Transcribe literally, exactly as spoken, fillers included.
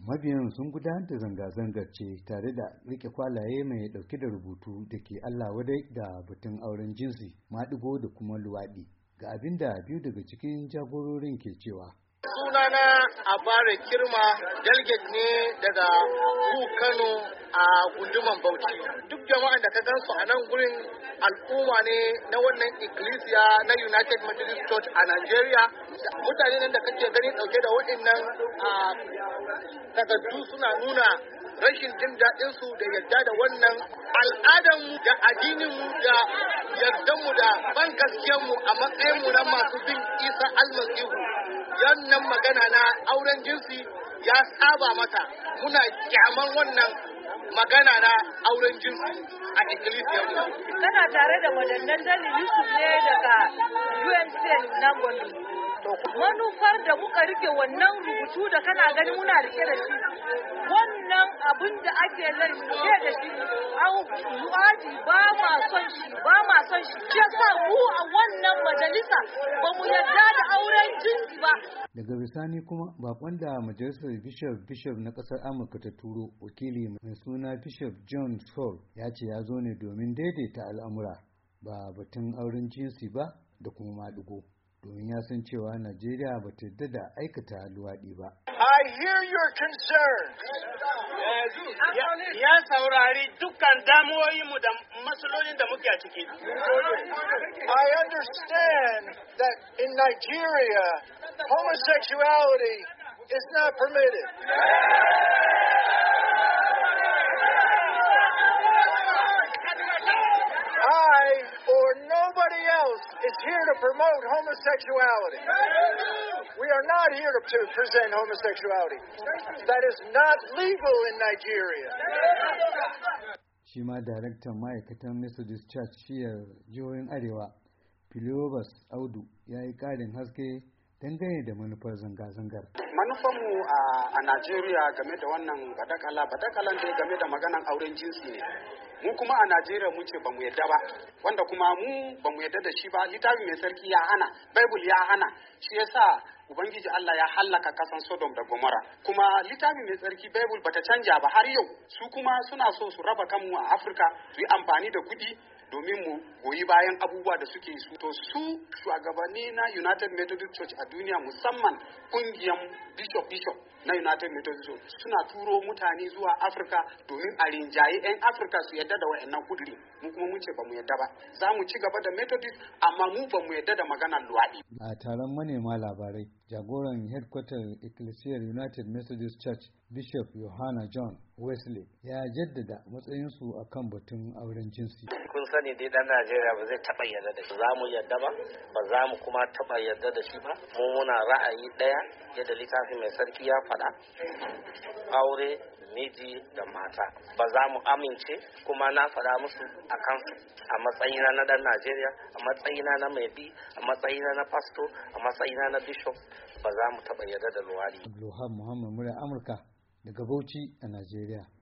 Mabiyan sun gudanar da zanga-zangar ce tare da rike kwalaye mai dauke da rubutu da ke Allah wadai da batun auren jinsi, maɗigo da kuma luwaɗi. Ga abin da biyu daga cikin jagororin ke cewa. Sunana Abare Kirma, delegate ne daga Ku Kano a gunduman Bauchi. Duk jama'an da ka gansu a nan gurin al'umma ne na wannan ikkilisiya na United Methodist Church a Nigeria. Mutane nan da kake gani dauke da waɗannan takardu suna nuna rashin jin daɗinsu da yadda da wannan al'adarmu da addininmu da yardanmu da ban gaskiyarmu a matsayinmu na masu bin Isa almasihu. Yannan magana na auren jinsi ya saba mata, muna kyaman wannan magana na auren jinsi a ikkilisiyarmu. Kana tare da wadannan dalilin su ne daga U N C na Gwandu. Manufar da muka rike wannan rubutu da kana gani muna rike da shi, wannan abin da ake rike da shi an luwaji ba ma son shi ba ma son shi ya sa mu a wannan majalisa ba mu yarda da auren jinsi ba. Daga bisani kuma bakon da majalisar bishop bishop na kasar Amurka ta turo, wakili mai suna Bishop John Saul, ya ce ya zo ne domin daidaita al'amura ba batun auren jinsi ba da kuma maɗigo, domin ya san cewa Najeriya ba ta yarda da aikata luwaɗi ba. I hear your concerns. Ya saurari dukkan damuwoyinmu da matsalolin da muke a ciki. I understand that in Nigeria homosexuality is not permitted. I or nobody else is here to promote homosexuality. We are not here to, to present homosexuality. That is not legal in Nigeria. Shi ma daraktan ma'aikatan Methodist Church shiyar jihohin Arewa, Philobus Audu, ya yi ƙarin haske dangane da manufar zanga-zangar. Manufanmu a Najeriya game da wannan badakala, badakalan dai game da maganan auren jinsi ne. Mu kuma a Najeriya mu ce ba mu yadda ba, wanda kuma mu ba mu yadda da shi ba. Littafi mai sarki ya hana, Bible ya hana, shi yasa Ubangiji Allah ya hallaka kasan Sodom da Gomorrah. Kuma littafi mai tsarki Bible bata canja ba har yau. Su kuma suna so su raba kanmu a Afirka, su yi amfani da kuɗi domin mu goyi bayan abubuwa da suke su. To su shugabanni na United Methodist Church a duniya, musamman kungiyan Bishop Bishop na United Methodist Church, suna turo mutane zuwa Afirka domin a rinjaye 'yan Afirka su yadda da wa'annan kudiri. Mu kuma mun ce ba mu yadda ba. Za mu ci gaba da Methodist, amma mu ba mu yadda da maganar luwaɗi. A taron manema labarai, jagoran headquarter Ecclesiar United Methodist Church, Bishop Yohana John Wesley, ya jaddada matsayinsu a kan batun auren jinsi. Kun sani dai dan Najeriya ba zai taɓa yarda da shi, za mu yarda ba, ba za mu kuma taɓa yarda da shi ba. Mu muna ra'ayi ɗaya yadda littafi mai sarki ya faɗa, aure miji da mata. Ba za mu amince, kuma na faɗa musu a kansu a matsayina na dan Najeriya, a matsayina na mai bi, a matsayina na pasto, a matsayina na bishop, ba za mu taɓa yarda da luwadi. Abdulhamid Muhammad, murya Amurka daga Bauchi a Najeriya.